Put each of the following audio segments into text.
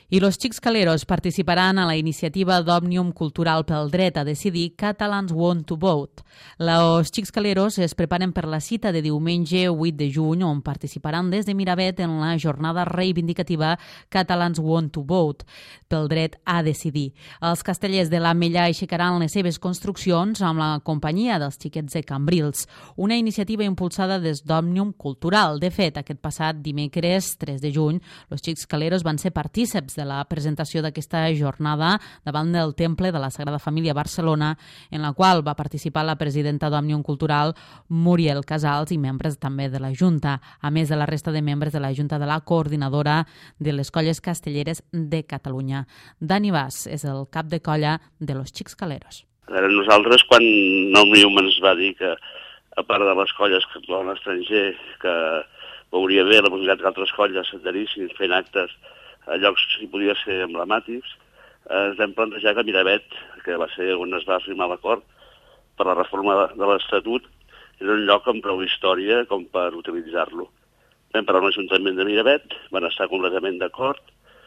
I los Xics Caleros participaran a la iniciativa d'Òmnium Cultural pel dret a decidir Catalans Want to Vote. Los Xics Caleros es preparen per la cita de diumenge 8 de juny, on participaran des de Miravet en la jornada reivindicativa Catalans Want to Vote pel dret a decidir. Els castellers de l'Ametlla aixecaran les seves construccions amb la companyia dels Xiquets de Cambrils, una iniciativa impulsada des d'Òmnium Cultural. De fet, aquest passat dimecres 3 de juny, los Xics Caleros van ser partíceps de la presentació d'aquesta jornada davant del Temple de la Sagrada Família a Barcelona, en la qual va participar la presidenta d'Òmnium Cultural, Muriel Casals, i membres també de la Junta, a més de la resta de membres de la Junta de la Coordinadora de les Colles Castelleres de Catalunya. Dani Bas és el cap de colla de los Xics Caleros. Nosaltres, quan Òmnium ens va dir que, a part de les colles que actuaven a l'estranger, que veuria bé la possibilitat que altres colles s'adherissin fent actes a llocs que podia ser emblemàtics, ens vam plantejar que Miravet, que va ser on es va firmar l'acord per la reforma de l'Estatut, era un lloc amb prou història com per utilitzar-lo. Vam parlar amb l'Ajuntament de Miravet, van estar completament d'acord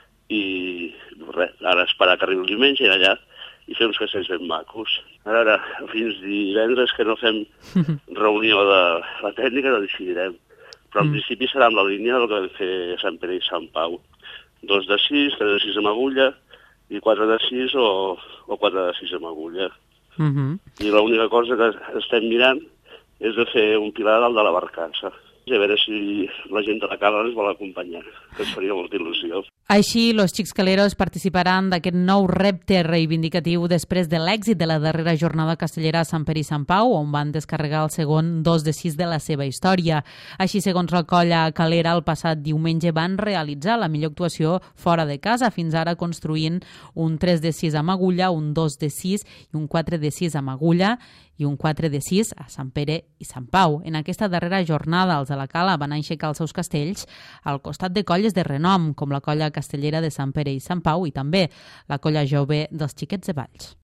i res, ara esperar que arribi el diumenge i allà i fer uns castells ben macos. Ara, fins divendres que no fem reunió de la tècnica, no decidirem. Però en principi serà en la línia del que vam fer a Sant Pere i Sant Pau. 2 de 6, 3 de 6 amb agulla, i 4 de 6 o 4 de 6 amb agulla. I l'única cosa que estem mirant és de fer un pilar dalt de la barcassa. I a veure si la gent de la Cala ens vol acompanyar, que ens faria molta il·lusió. Així, los Xics Caleros participaran d'aquest nou repte reivindicatiu després de l'èxit de la darrera jornada castellera a Sant Pere i Sant Pau, on van descarregar el segon 2 de 6 de la seva història. Així, segons la colla calera, el passat diumenge van realitzar la millor actuació fora de casa, fins ara construint un 3 de 6 amb agulla, un 2 de 6 i un 4 de 6 amb agulla i un 4 de 6 a Sant Pere i Sant Pau. En aquesta darrera jornada, els de la Cala van aixecar els seus castells al costat de colles de renom, com la colla castellera de Sant Pere i Sant Pau i també la colla jove dels Xiquets de Valls.